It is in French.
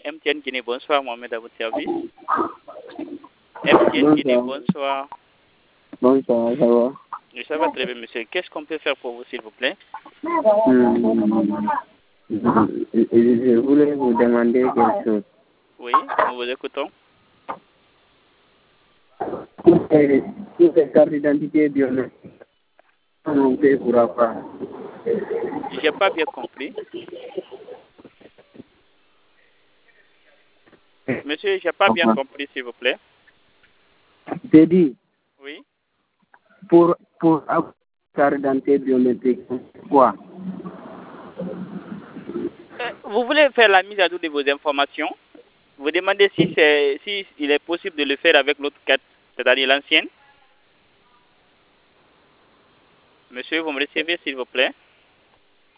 MTN Guinée, bonsoir, Mohamed à votre service. MTN Guinée, bonsoir. Bonsoir, ça va? Ça va très bien, monsieur. Qu'est-ce qu'on peut faire pour vous, s'il vous plaît? Je voulais vous demander quelque chose. Oui, nous vous écoutons. Pour les cartes d'identité biométriques, on fait pour avoir. J'ai pas bien compris. Monsieur, j'ai pas bien compris, s'il vous plaît. J'ai dit, Oui. pour avoir carte d'identité biométrique, quoi? Vous voulez faire la mise à jour de vos informations? Vous demandez si il est possible de le faire avec l'autre carte, c'est-à-dire l'ancienne? Monsieur, vous me recevez, s'il vous plaît?